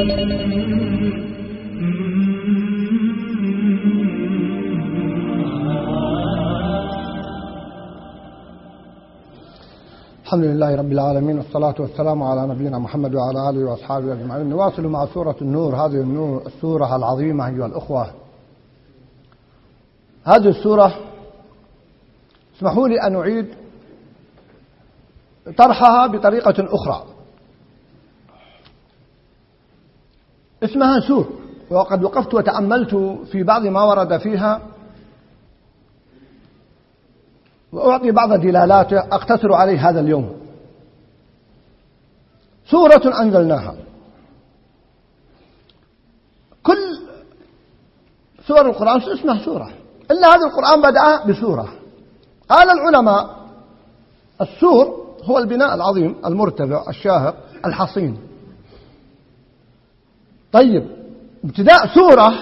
الحمد لله رب العالمين، والصلاة والسلام على نبينا محمد وعلى آله وأصحابه أجمعين. نواصل مع سورة النور، هذه السورة العظيمة أيها الأخوة. هذه السورة اسمحوا لي أن أعيد طرحها بطريقة أخرى. اسمها سور، وقد وقفت وتأملت في بعض ما ورد فيها، وأعطي بعض دلالاته أقتصر عليه هذا اليوم. سورة أنزلناها. كل سور القرآن اسمها سورة، إلا هذا القرآن بدأ بسورة. قال العلماء: السور هو البناء العظيم المرتفع الشاهق الحصين. طيب، ابتداء سورة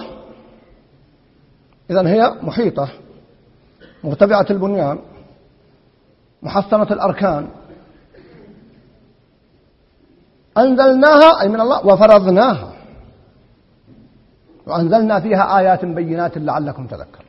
إذن هي محيطة مرتفعة البنيان محصنة الأركان. أنزلناها أي من الله، وفرضناها، وأنزلنا فيها آيات بينات لعلكم تذكرون.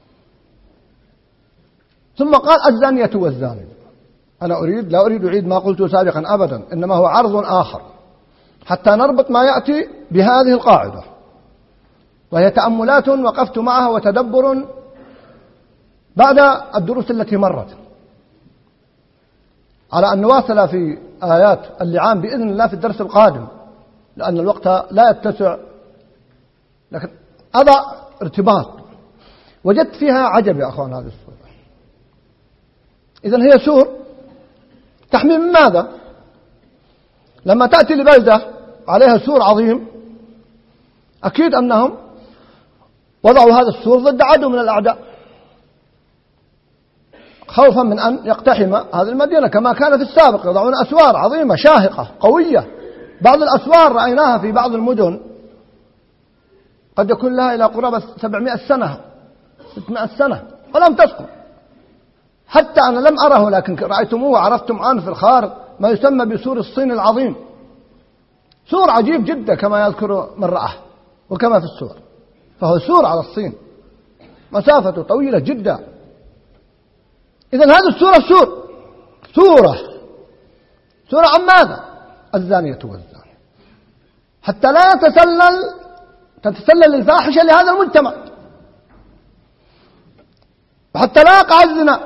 ثم قال: الزانية والزاني. أنا لا أريد أعيد ما قلته سابقا أبدا، إنما هو عرض آخر حتى نربط ما يأتي بهذه القاعدة، وهي تأملات وقفت معها وتدبر بعد الدروس التي مرت، على أن نواصل في آيات اللعان بإذن الله في الدرس القادم، لأن الوقت لا يتسع، لكن أضع ارتباط. وجدت فيها عجب يا أخوان. هذه السورة إذن هي سور تحمي من ماذا؟ لما تأتي لبلدة عليها سور عظيم، أكيد أنهم وضعوا هذا السور ضد عدو من الأعداء، خوفا من أن يقتحم هذه المدينة، كما كان في السابق يضعون أسوار عظيمة شاهقة قوية. بعض الأسوار رأيناها في بعض المدن قد يكون لها إلى قرابة 700 سنة 600 سنة ولم تسقط. حتى أنا لم أره، لكن رأيتموه وعرفتم عنه في الخارج ما يسمى بسور الصين العظيم. سور عجيب جدا كما يذكر من رآه وكما في السور، فهو سور على الصين، مسافته طويلة جدا. إذن هذه السورة سورة عن ماذا؟ الزانية والزاني، حتى لا تتسلل الفاحشة لهذا المجتمع، وحتى لا يقع الزنا.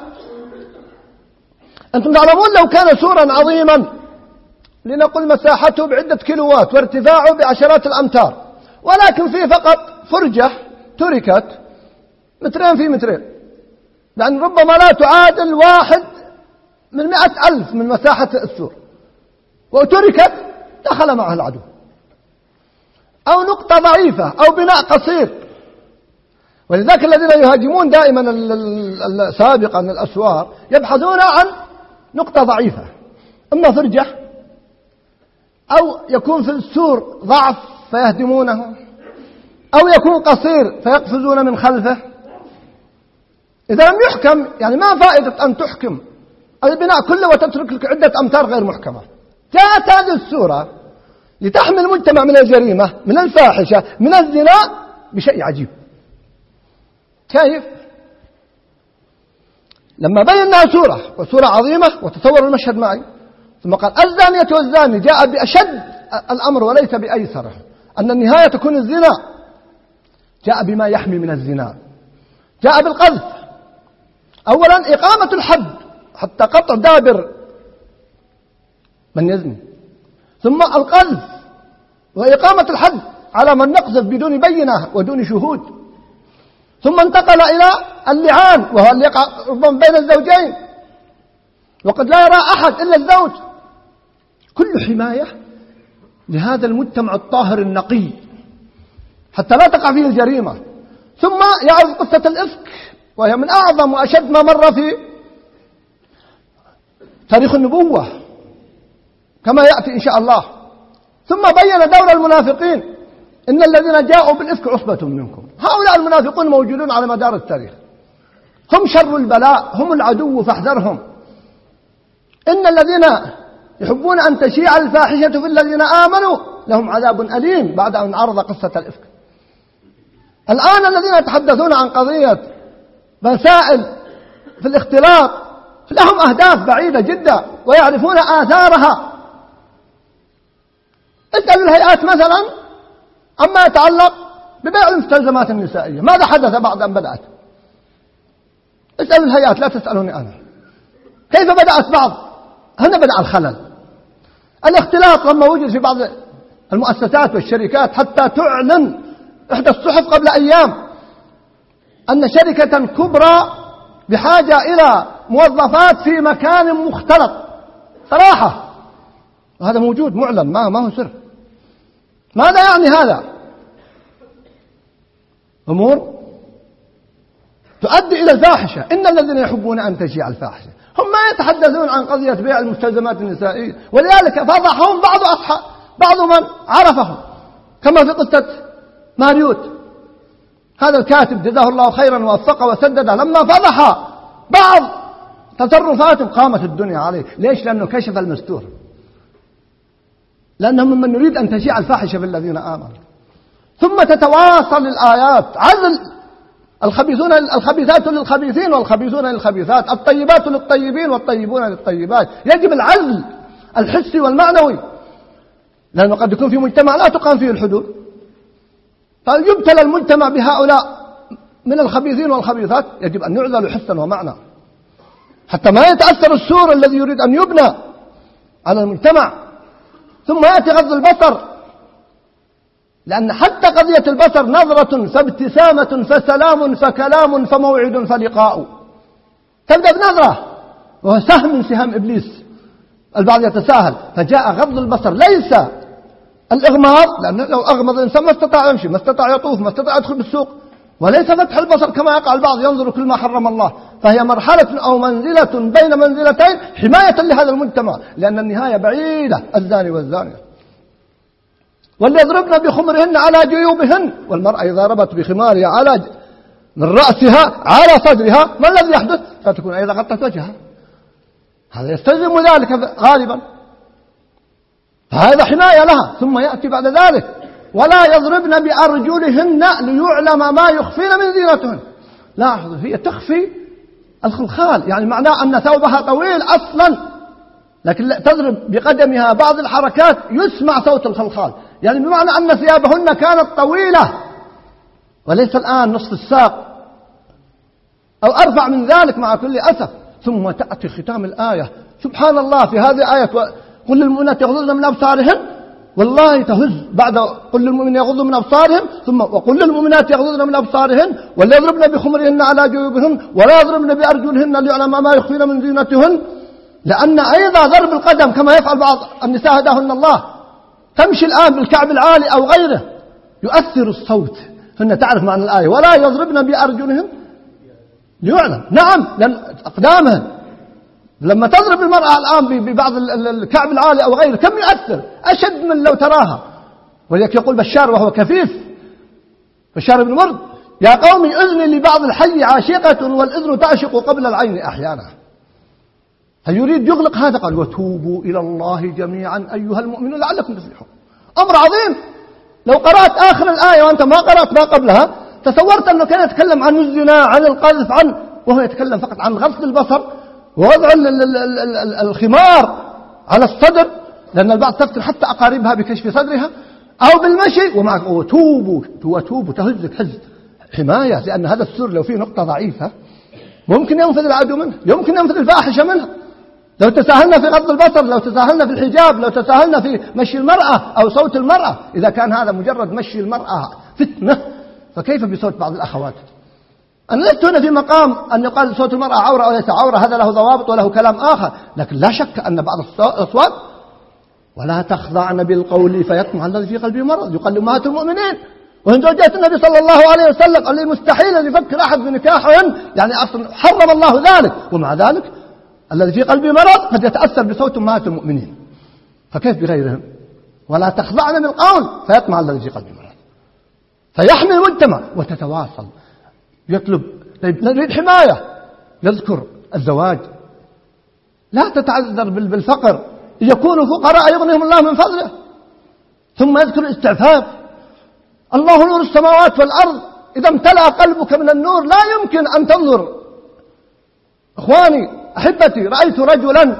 أنتم تعلمون لو كان سورا عظيما، لنقل مساحته بعدة كيلوات وارتفاعه بعشرات الأمتار، ولكن فيه فقط فرجة تركت 2 في 2، لأن ربما لا تعادل 1 من 100,000 من مساحة السور، وتركت دخل معها العدو، أو نقطة ضعيفة، أو بناء قصير. ولذلك الذين يهاجمون دائما سابقا الأسوار يبحثون عن نقطة ضعيفة، إما فرجة، أو يكون في السور ضعف فيهدمونه، أو يكون قصير فيقفزون من خلفه. إذا لم يحكم، يعني ما فائدة أن تحكم البناء كله وتترك لك عدة أمتار غير محكمة. جاءت هذه السورة لتحمي المجتمع من الجريمة، من الفاحشة، من الزنا، بشيء عجيب. كيف؟ لما بينها وسورة عظيمة، وتصوروا المشهد معي، ثم قال: الزانية والزاني، جاء بأشد الأمر وليس بأيسره، أن النهاية تكون الزنا. جاء بما يحمي من الزنا، جاء بالقذف. أولا إقامة الحد حتى قطع دابر من يزني، ثم القذف وإقامة الحد على من يقذف بدون بينة ودون شهود، ثم انتقل إلى اللعان، وهو اللي يقع ربما بين الزوجين، وقد لا يرى أحد إلا الزوج. كل حماية لهذا المجتمع الطاهر النقي حتى لا تقع فيه الجريمة. ثم يعرض قصة الإفك، وهي من أعظم وأشد ما مر في تاريخ النبوة كما يأتي إن شاء الله. ثم بين دور المنافقين: إن الذين جاءوا بالإفك عصبة منكم. هؤلاء المنافقون موجودون على مدار التاريخ، هم شر البلاء، هم العدو فاحذرهم. إن الذين يحبون أن تشيع الفاحشة في الذين آمنوا لهم عذاب أليم بعد أن عرض قصة الإفك. الآن الذين يتحدثون عن قضية مسائل في الاختلاط لهم أهداف بعيدة جدا ويعرفون آثارها. اسأل الهيئات مثلا عما يتعلق ببيع المستلزمات النسائية، ماذا حدث بعد أن بدأت؟ اسأل الهيئات، لا تسألوني أنا. كيف بدأت هنا بدأ الخلل. الاختلاط لما وجد في بعض المؤسسات والشركات حتى تعلن إحدى الصحف قبل أيام أن شركة كبرى بحاجة إلى موظفات في مكان مختلط، صراحة، وهذا موجود معلن، ما هو سر. ماذا يعني هذا؟ أمور تؤدي إلى الفاحشة. إن الذين يحبون أن تشيع الفاحشة هم ما يتحدثون عن قضية بيع المستلزمات النسائية، ولذلك فضحهم بعض من عرفهم، كما في قصة ماريوت. هذا الكاتب جزاه الله خيرا ووفقه وسدده، لما فضح بعض تصرفاتهم قامت الدنيا عليه. ليش؟ لأنه كشف المستور، لأنهم من يريد أن تشيع الفاحشة بالذين آمنوا. ثم تتواصل الآيات عزل الخبيثات للخبيثين والخبيثون للخبيثات، الطيبات للطيبين والطيبون للطيبات. يجب العزل الحسي والمعنوي، لأنه قد يكون في مجتمع لا تقام فيه الحدود، فيبتلى المجتمع بهؤلاء من الخبيثين والخبيثات. يجب أن يعزلوا حسا ومعنى حتى ما يتأثر السور الذي يريد أن يبنى على المجتمع. ثم يأتي غض البصر، لأن حتى قضية البصر نظرة فابتسامة فسلام فكلام فموعد فلقاء، تبدأ بنظرة، وهو سهم من سهام إبليس. البعض يتساهل، فجاء غض البصر ليس الإغماض، لأنه لو أغمض الإنسان ما استطاع يمشي، ما استطاع يطوف، ما استطاع يدخل بالسوق. وليس فتح البصر كما يقع البعض ينظر كل ما حرم الله، فهي مرحلة أو منزلة بين منزلتين حماية لهذا المجتمع، لأن النهاية بعيدة، الزاني والزانية. وليضربن بخمرهن على جيوبهن، والمرأة إذا ربت بخمارها من رأسها على صدرها، ما الذي يحدث؟ فتكون أيضا غطت وجهها. هذا يستلزم ذلك غالبا، فهذا حماية لها. ثم يأتي بعد ذلك ولا يضربن بأرجلهن ليعلم ما يخفين من زينتهن. لاحظوا، هي تخفي الخلخال، يعني معناه أن ثوبها طويل أصلا، لكن تضرب بقدمها بعض الحركات يسمع صوت الخلخال، يعني بمعنى أن ثيابهن كانت طويلة وليس الآن نصف الساق أو أرفع من ذلك مع كل أسف. ثم تأتي ختام الآية، سبحان الله، في هذه آية قل للمؤمنات يغضضن من أبصارهن، والله تهز بعد قل للمؤمنين يغضضن من أبصارهم، ثم وقل للمؤمنات يغضضن من أبصارهن ولا يضربن بخمرهن على جيوبهن ولا يضربن بأرجلهن ليعلم ما يخفين من زينتهن. لأن أيضا ضرب القدم كما يفعل بعض النساء هداهن الله، تمشي الآن بالكعب العالي أو غيره يؤثر الصوت. هن تعرف معنى الآية ولا يضربن بأرجلهن ليعلم. نعم، لأن أقدامهن لما تضرب المرأة الآن ببعض الكعب العالي أو غيره كم يؤثر، أشد من لو تراها. ولذلك يقول بشار وهو كفيف، بشار بن مرد: يا قوم أذن لبعض الحي عاشقة والإذن تعشق قبل العين أحيانا. فيريد يغلق هذا، قال وتوبوا إلى الله جميعا أيها المؤمنون لعلكم تفلحون. أمر عظيم. لو قرأت آخر الآية وأنت ما قرأت ما قبلها تصورت أنه كان يتكلم عن الزنا، عن القذف، وهو يتكلم فقط عن غض البصر ووضع الخمار على الصدر، لأن البعض تفتن حتى أقاربها بكشف صدرها أو بالمشي، ومعك وتوبوا تهزك هز حماية، لأن هذا السر لو فيه نقطة ضعيفة ممكن ينفذ العدو منها، يمكن ينفذ الفاحشة منها. لو تساهلنا في غض البصر، لو تساهلنا في الحجاب، لو تساهلنا في مشي المرأة أو صوت المرأة، إذا كان هذا مجرد مشي المرأة فتنة، فكيف بصوت بعض الأخوات؟ أنا لست هنا في مقام أن يقال صوت المرأة عورة أو ليس عورة، هذا له ضوابط وله كلام آخر، لكن لا شك أن بعض الأصوات ولا تخضعن بالقول فيطمع الذي في قلبه مرض، يقال أمهات المؤمنين وهن زوجات النبي صلى الله عليه وسلم، قال لي مستحيل أن يفكر أحد بنكاحهن، يعني أصلا حرم الله ذلك، ومع ذلك الذي في قلبه مرض قد يتأثر بصوت أمهات المؤمنين، فكيف بغيرهم؟ ولا تخضعن بالقول فيطمع الذي في قلبه مرض، فيحمي المجتمع. وتتواصل يطلب يريد حماية، يذكر الزواج، لا تتعذر بالفقر، يكونوا فقراء يغنيهم الله من فضله. ثم يذكر الاستعفاف. الله نور السماوات والأرض، إذا امتلأ قلبك من النور لا يمكن أن تنظر. إخواني أحبتي، رأيت رجلا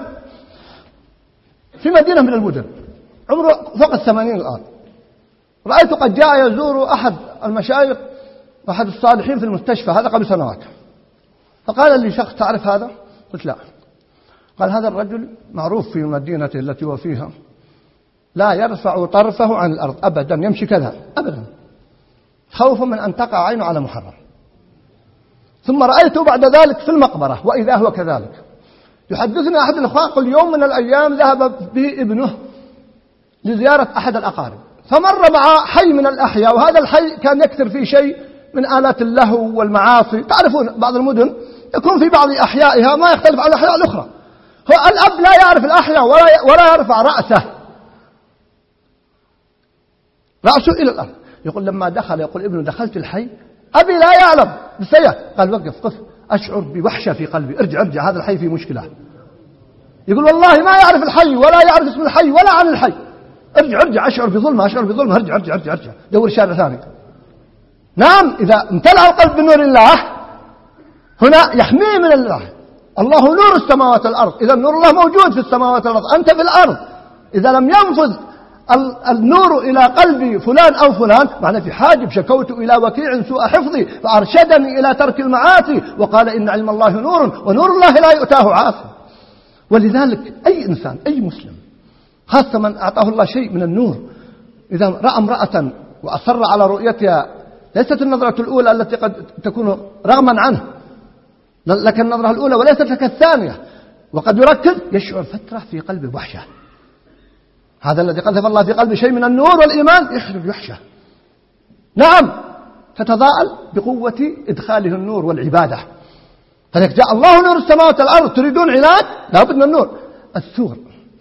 في مدينة من المدن عمره فوق 80 الآن، رأيته قد جاء يزور أحد المشايخ وأحد الصالحين في المستشفى، هذا قبل سنوات. فقال لي شخص: تعرف هذا؟ قلت: لا. قال: هذا الرجل معروف في مدينته التي هو فيها، لا يرفع طرفه عن الأرض أبدا، يمشي كذا أبدا، خوفا من أن تقع عينه على محرم. ثم رأيته بعد ذلك في المقبرة وإذا هو كذلك. يحدثني أحد الأخوان قل: يوم من الأيام ذهب به ابنه لزيارة أحد الأقارب، فمر مع حي من الأحياء، وهذا الحي كان يكثر فيه شيء من آلات اللهو والمعاصي. تعرفون بعض المدن يكون في بعض أحيائها ما يختلف عن الأحياء الأخرى. هو الأب لا يعرف الأحياء ولا يرفع رأسه إلى الأرض. يقول لما دخل، يقول ابنه: دخلت الحي أبي لا يعلم بالسيئة. قال: وقف قف، أشعر بوحشة في قلبي، ارجع هذا الحي فيه مشكلة. يقول: والله ما يعرف الحي ولا يعرف اسم الحي ولا عن الحي، ارجع، أشعر بظلمة، ارجع دور شارع ثاني. نعم، إذا امتلأ القلب بنور الله هنا يحميه من الله. الله نور السماوات والأرض، إذا نور الله موجود في السماوات والأرض، أنت في الأرض. إذا لم ينفذ النور إلى قلب فلان أو فلان، معنى في حاجب: شكوت إلى وكيع سوء حفظي فأرشدني إلى ترك المعاصي وقال إن علم الله نور ونور الله لا يؤتاه عاصي. ولذلك أي إنسان، أي مسلم، خاصة من أعطاه الله شيء من النور، إذا رأى امرأة وأصر على رؤيتها، ليست النظرة الأولى التي قد تكون رغما عنه، لكن النظرة الأولى وليست لك الثانية، وقد يركز، يشعر فترة في قلبه وحشة. هذا الذي قذف الله في قلبه شيء من النور والإيمان يحرم وحشة. نعم، تتضاءل بقوة إدخاله النور والعبادة. فلذلك جاء الله نور السماوات والأرض، تريدون علاج لابد من النور. السور،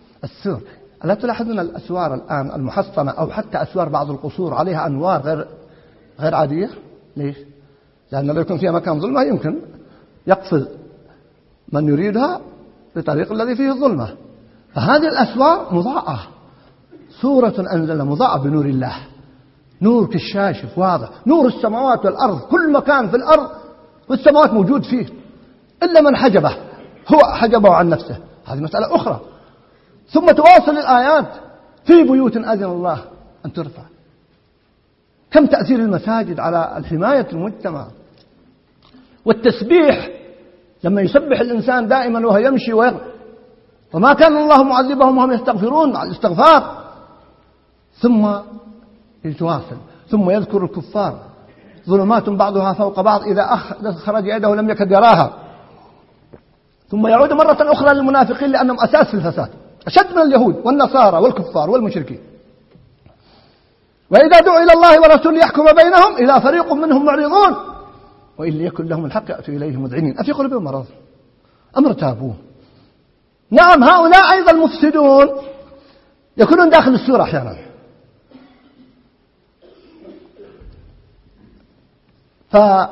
ألا تلاحظون الأسوار الآن المحصنة أو حتى أسوار بعض القصور عليها أنوار غير عادية؟ ليش؟ لأن لو يكون فيها مكان ظلمة يمكن يقفز من يريدها بطريق الذي فيه الظلمة. فهذه الأسوار مضاءة، سورة أنزلنا مضاءة بنور الله، نور كالشاشف واضح، نور السماوات والأرض، كل مكان في الأرض والسماوات موجود فيه، إلا من حجبه، هو حجبه عن نفسه، هذه مسألة أخرى. ثم تواصل الآيات: في بيوت أذن الله أن ترفع. كم تأثير المساجد على الحماية المجتمع. والتسبيح، لما يسبح الإنسان دائما وهو يمشي وما كان الله معذبهم وهم يستغفرون، مع الاستغفار. ثم يتواصل، ثم يذكر الكفار: ظلمات بعضها فوق بعض إذا أخرج يده لم يكد يراها. ثم يعود مرة أخرى للمنافقين لأنهم أساس في الفساد، أشد من اليهود والنصارى والكفار والمشركين. وإذا دعوا إلى الله ورسوله يحكم بينهم إذا فريق منهم معرضون وإن يكن لهم الحق يأتوا إليه مذعنين أفي قلوبهم مرض أم ارتابوا. نعم، هؤلاء أيضا المفسدون يكونون داخل السورة أحيانا. ففي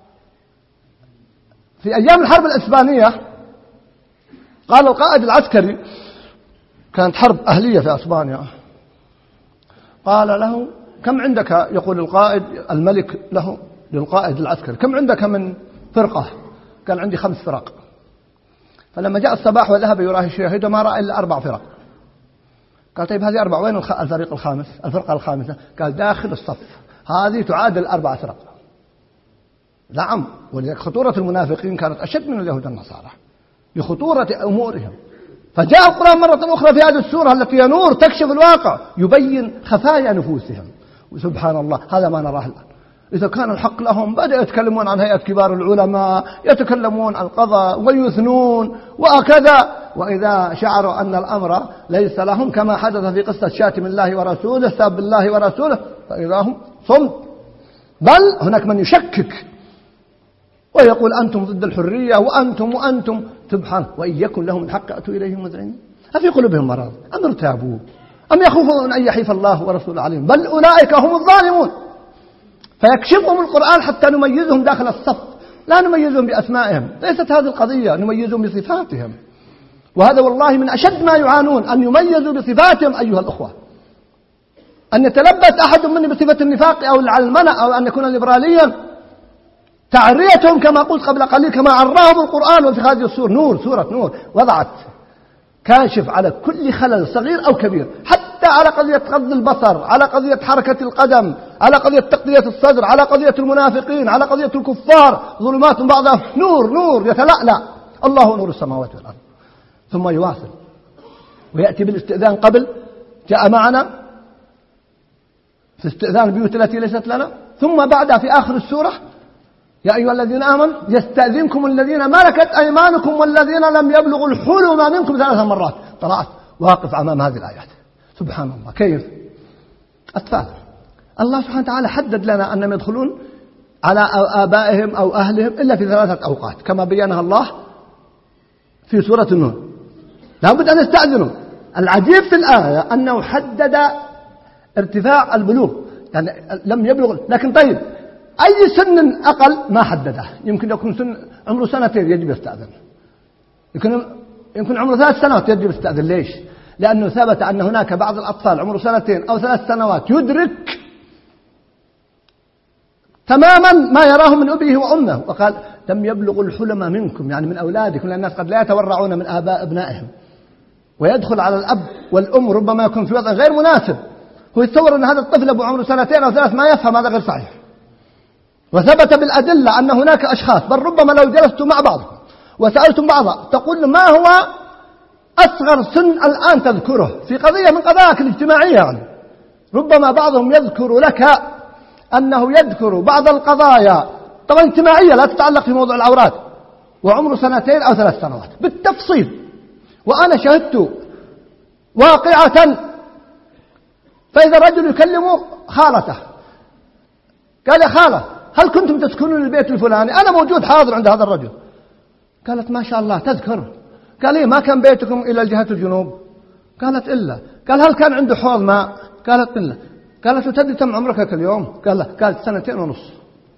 أيام الحرب الإسبانية قال القائد العسكري، كانت حرب أهلية في أسبانيا، قال له: كم عندك؟ يقول القائد الملك له للقائد العسكري: كم عندك من فرقة؟ قال: عندي 5 فرق. فلما جاء الصباح وذهب يراه الشاهد ما رأى إلا 4 فرق. قال: طيب هذه 4، وين الفريق الخامس؟ الفرقة الخامسة؟ قال: داخل الصف، هذه تعادل 4 فرق. نعم، ولذلك خطورة المنافقين كانت أشد من اليهود والنصارى لخطورة أمورهم. فجاء القرآن مرة أخرى في هذه السورة التي هي نور تكشف الواقع، يبين خفايا نفوسهم. وسبحان الله، هذا ما نراه الآن. إذا كان الحق لهم بدأ يتكلمون عن هيئة كبار العلماء، يتكلمون عن القضاء ويثنون وهكذا. وإذا شعروا أن الأمر ليس لهم، كما حدث في قصة شاتم الله ورسوله، ساب الله ورسوله، فإذا هم صمت. بل هناك من يشكك ويقول: أنتم ضد الحرية وأنتم سبحان. وإن يكن لهم الحق أتوا إليهم مذعنين أفي قلوبهم مرض أم ارتابوا أم يخافون أن يحيف الله ورسوله عليهم بل أولئك هم الظالمون. فيكشفهم القرآن حتى نميزهم داخل الصف، لا نميزهم بأسمائهم، ليست هذه القضية، نميزهم بصفاتهم. وهذا والله من أشد ما يعانون، أن يميزوا بصفاتهم أيها الأخوة. أن يتلبس أحد مني بصفة النفاق أو العلمنة أو أن يكون ليبراليا. تعريتهم كما قلت قبل قليل كما عراهم القرآن وفي هذه السورة سورة نور وضعت كاشف على كل خلل صغير أو كبير، حتى على قضية غض البصر، على قضية حركة القدم، على قضية تقضية الصدر، على قضية المنافقين، على قضية الكفار، ظلمات بعضها نور يتلألأ. الله نور السماوات والأرض. ثم يواصل ويأتي بالاستئذان قبل، جاء معنا في استئذان البيوت التي ليست لنا، ثم بعدها في آخر السورة يا أيها الذين آمنوا يستأذنكم الذين ملكت أيمانكم والذين لم يبلغوا الحلم منكم 3 مرات. طلعت واقف أمام هذه الآيات، سبحان الله كيف أطفال. الله سبحانه وتعالى حدد لنا أنهم يدخلون على آبائهم أو أهلهم إلا في 3 أوقات كما بينها الله في سورة النور، لا بد أن يستأذنوا. العجيب في الآية أنه حدد ارتفاع البلوغ، يعني لم يبلغ، لكن طيب أي سن أقل ما حدده. يمكن يكون سن عمره 2 يجب يستأذن، يمكن عمره 3 سنوات يجب يستأذن. ليش؟ لأنه ثبت أن هناك بعض الأطفال عمره 2 أو 3 سنوات يدرك تماما ما يراه من أبيه وأمه، وقال لم يبلغوا الحلم منكم، يعني من أولادكم، لأن الناس قد لا يتورعون من آباء أبنائهم، ويدخل على الأب والأم ربما يكون في وضع غير مناسب. هو يتصور أن هذا الطفل أبو عمره 2 أو 3 ما يفهم، هذا غير صحيح. وثبت بالأدلة أن هناك أشخاص بل ربما لو جلستم مع بعضكم وسألتم بعضا تقول ما هو أصغر سن الآن تذكره في قضية من قضاياك الاجتماعية، يعني ربما بعضهم يذكر لك أنه يذكر بعض القضايا طبعا اجتماعية لا تتعلق في موضوع العورات وعمره 2 أو 3 سنوات بالتفصيل. وأنا شهدت واقعة، فإذا رجل يكلم خالته قال يا خالة هل كنتم تسكنون البيت الفلاني؟ أنا موجود حاضر عند هذا الرجل. قالت ما شاء الله تذكر. قال إيه ما كان بيتكم إلى جهة الجنوب؟ قالت إلا. قال هل كان عنده حوض ماء؟ قالت إلا. قالت تدري كم عمرك اليوم؟ قال لا. قالت 2.5 سنين،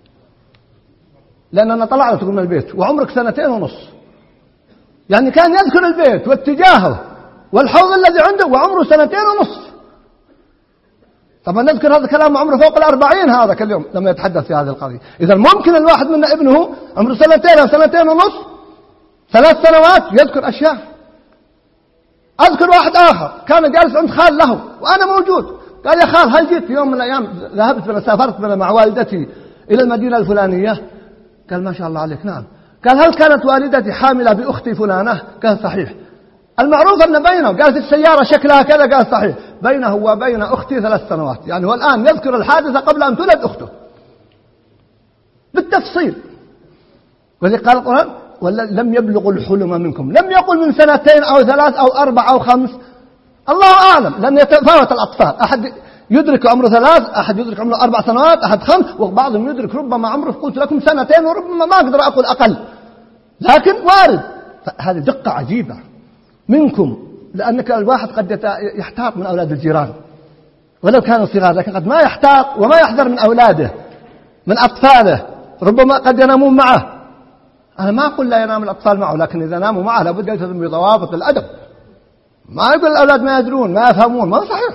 لأن أنا طلعت من البيت وعمرك 2.5 سنين، يعني كان يذكر البيت واتجاهه والحوض الذي عنده وعمره 2.5 سنين. طبعا نذكر هذا الكلام عمره فوق 40 هذا كل يوم لما يتحدث في هذه القضية. إذا ممكن الواحد منا ابنه عمره 2 أو 2.5 سنين 3 سنوات يذكر أشياء. أذكر واحد آخر كان جالس عند خال له وأنا موجود، قال يا خال هل جيت في يوم من الأيام سافرت مع والدتي إلى المدينة الفلانية؟ قال ما شاء الله عليك نعم. قال هل كانت والدتي حاملة بأختي فلانة؟ قال صحيح. المعروف أن بينه، قالت السيارة شكلها كذا، قال صحيح. بينه وبين أختي 3 سنوات، يعني هو الآن يذكر الحادثة قبل أن تولد أخته بالتفصيل. ولذلك قال القرآن لم يبلغوا الحلم منكم، لم يقل من 2 أو 3 أو 4 أو 5، الله أعلم، لأن يتفاوت الأطفال، أحد يدرك عمره 3، أحد يدرك عمره 4 سنوات، أحد 5، وبعضهم يدرك ربما عمره قلت لكم 2 وربما ما أقدر أقول أقل، لكن وارد. هذه دقة عجيبة منكم، لأنك الواحد قد يحتاط من أولاد الجيران ولو كانوا صغار، لكن قد ما يحتاط وما يحذر من أولاده من أطفاله، ربما قد ينامون معه. أنا ما أقول لا ينام الأطفال معه، لكن إذا ناموا معه لابد يلتزم بضوابط الأدب. ما يقول الأولاد ما يدرون ما يفهمون، ما صحيح.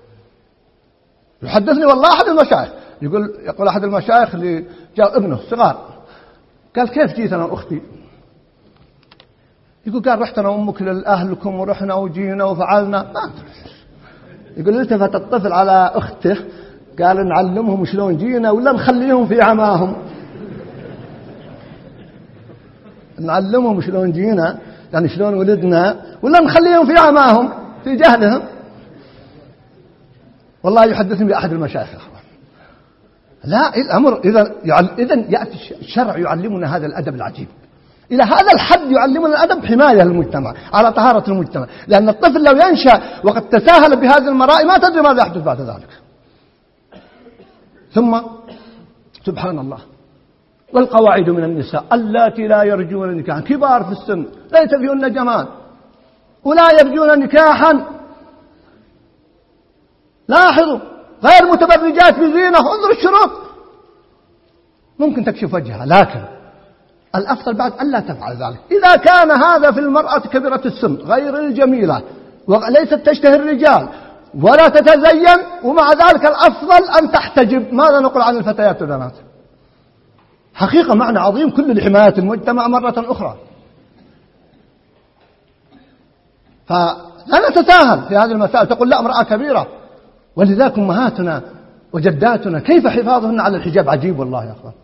يحدثني والله أحد المشايخ يقول أحد المشايخ اللي جاء ابنه صغار، قال كيف جيت أنا وأختي؟ قال رحت أنا وأمك لأهلكم ورحنا وجينا وفعلنا. ما يقول التفت الطفل على أخته قال نعلمهم شلون جينا ولا نخليهم في عماهم؟ نعلمهم شلون جينا يعني شلون ولدنا ولا نخليهم في عماهم في جهلهم؟ والله يحدثني بأحد المشايخ يا أخوان. لا الأمر إذا يأتي الشرع يعلمنا هذا الأدب العجيب، إلى هذا الحد يعلمنا الأدب حماية للمجتمع على طهارة المجتمع، لأن الطفل لو ينشأ وقد تساهل بهذه المرائي ما تدري ماذا يحدث بعد ذلك. ثم سبحان الله، والقواعد من النساء اللاتي لا يرجون نكاحا، كبار في السن ليس فيهن جمال ولا يرجون نكاحا، لاحظوا غير متبرجات بزينة، انظروا الشروط، ممكن تكشف وجهها، لكن الأفضل بعد ألا تفعل ذلك. إذا كان هذا في المرأة كبيرة السن غير الجميلة وليست تشتهي الرجال ولا تتزين، ومع ذلك الأفضل أن تحتجب. ماذا نقول عن الفتيات والبنات؟ حقيقة معنى عظيم كل لحماية المجتمع مرة أخرى. فلا نتساهل في هذه المسائل. تقول لا امرأة كبيرة، ولذلك أمهاتنا وجداتنا كيف حفاظهن على الحجاب عجيب والله يا أخوان.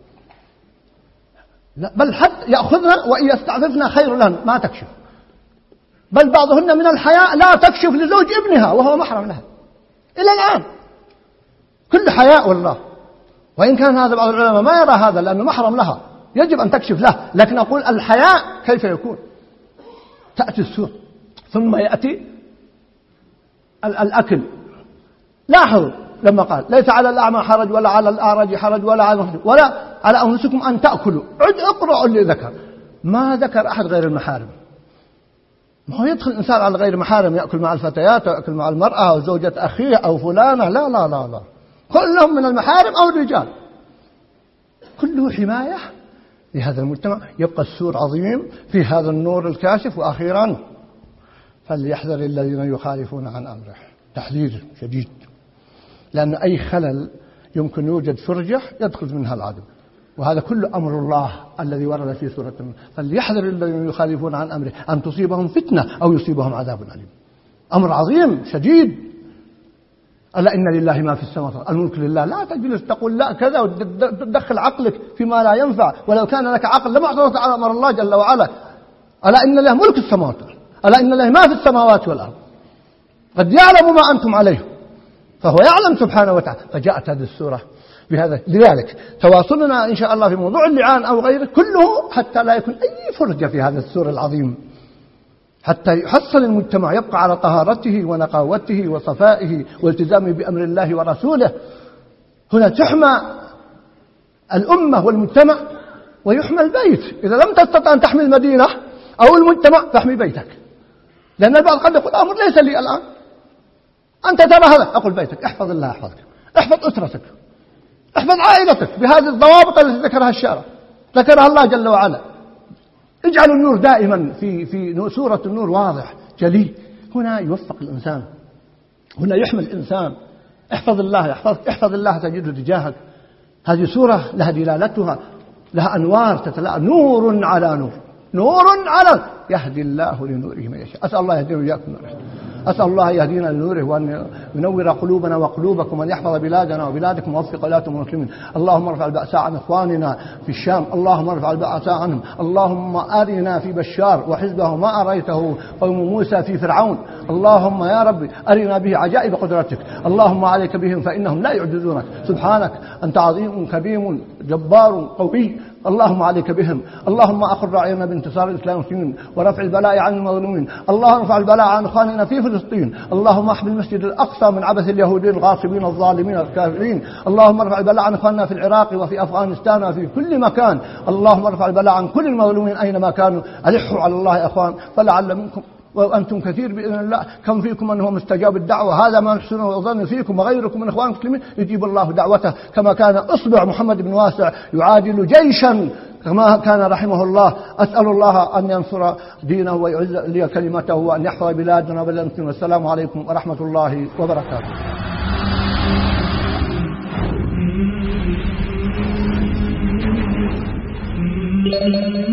لا بل حتى يأخذن وإن يستعففن خير لهن، ما تكشف. بل بعضهن من الحياء لا تكشف لزوج ابنها وهو محرم لها إلى الآن، كل حياء والله. وإن كان هذا بعض العلماء ما يرى هذا لأنه محرم لها يجب أن تكشف له، لكن أقول الحياء كيف يكون؟ تأتي السوق ثم يأتي الأكل. لاحظوا لما قال ليس على الأعمى حرج ولا على الأعرج حرج ولا على أنفسكم أن تأكلوا. اقرأوا اللي ذكر، ما ذكر أحد غير المحارم. ما هو يدخل الإنسان على غير محارم يأكل مع الفتيات أو يأكل مع المرأة أو زوجة أخيه أو فلانة، لا لا لا لا، كلهم من المحارم أو الرجال، كله حماية لهذا المجتمع. يبقى السور عظيم في هذا النور الكاشف. وأخيرا فليحذر الذين يخالفون عن أمره، تحذير شديد، لأن أي خلل يمكن يوجد فرجة يدخل منها العدو، وهذا كل أمر الله الذي ورد في سورة النور. فليحذر الذين يخالفون عن أمره أن تصيبهم فتنة أو يصيبهم عذاب أليم. أمر عظيم شديد. ألا إن لله ما في السماوات، الملك لله. لا تجلس تقول لا كذا وتدخل عقلك فيما لا ينفع، ولو كان لك عقل لما اعترضت على أمر الله جل وعلا. ألا إن له ملك السماوات، ألا إن له ما في السماوات والأرض، قد يعلم ما أنتم عليه، فهو يعلم سبحانه وتعالى. فجاءت هذه السورة بهذا. لذلك تواصلنا إن شاء الله في موضوع اللعان أو غيره كله حتى لا يكون أي فرجة في هذا السور العظيم، حتى يحصل المجتمع يبقى على طهارته ونقاوته وصفائه والتزامه بأمر الله ورسوله. هنا تحمى الأمة والمجتمع ويحمى البيت. إذا لم تستطع أن تحمي المدينة أو المجتمع فاحمي بيتك، لأن البعض قد يقول أمر ليس لي الآن، أنت ترى هذا. أقول بيتك احفظ الله يحفظك، احفظ أسرتك، احفظ عائلتك بهذه الضوابط التي ذكرها الشارع، ذكرها الله جل وعلا. اجعلوا النور دائما في سورة النور واضح جلي. هنا يوفق الإنسان، هنا يحمي الإنسان. احفظ الله يحفظك، احفظ الله تجده تجاهك. هذه سورة لها دلالتها، لها أنوار تتلاقى، نور على نور، نور على يهدي الله لنوره من يشاء. أسأل الله يهدينا وإياكم نوره، أسأل الله يهدينا لنوره وأن ينور قلوبنا وقلوبكم، وأن يحفظ بلادنا وبلادكم ووفق ولاة المسلمين. اللهم ارفع البأساء عن إخواننا في الشام، اللهم ارفع البأساء عنهم. اللهم أرنا في بشار وحزبه ما أريته قوم موسى في فرعون. اللهم يا رب أرنا به عجائب قدرتك. اللهم عليك بهم فإنهم لا يعجزونك، سبحانك أنت عظيم كبير جبار قوي. اللهم عليك بهم. اللهم أخر رعينا بانتصار الإسلام والمسلمين ورفع البلاء عن المظلومين. اللهم ارفع البلاء عن إخواننا في فلسطين. اللهم احمي المسجد الأقصى من عبث اليهودين الغاصبين الظالمين الكافرين. اللهم ارفع البلاء عن إخواننا في العراق وفي أفغانستان وفي كل مكان. اللهم ارفع البلاء عن كل المظلومين أينما كانوا. ألحوا على الله يا أخوان، فلعل منكم وأنتم كثير بإذن الله كم فيكم من هو مستجاب الدعوة. هذا ما نحسنه وظن فيكم وغيركم من إخوان المسلمين يجيب الله دعوته، كما كان أصبع محمد بن واسع يعادل جيشا كما كان رحمه الله. أسأل الله أن ينصر دينه ويعز لي كلمته وأن يحفظ بلادنا وبلاد المسلمين. والسلام عليكم ورحمة الله وبركاته.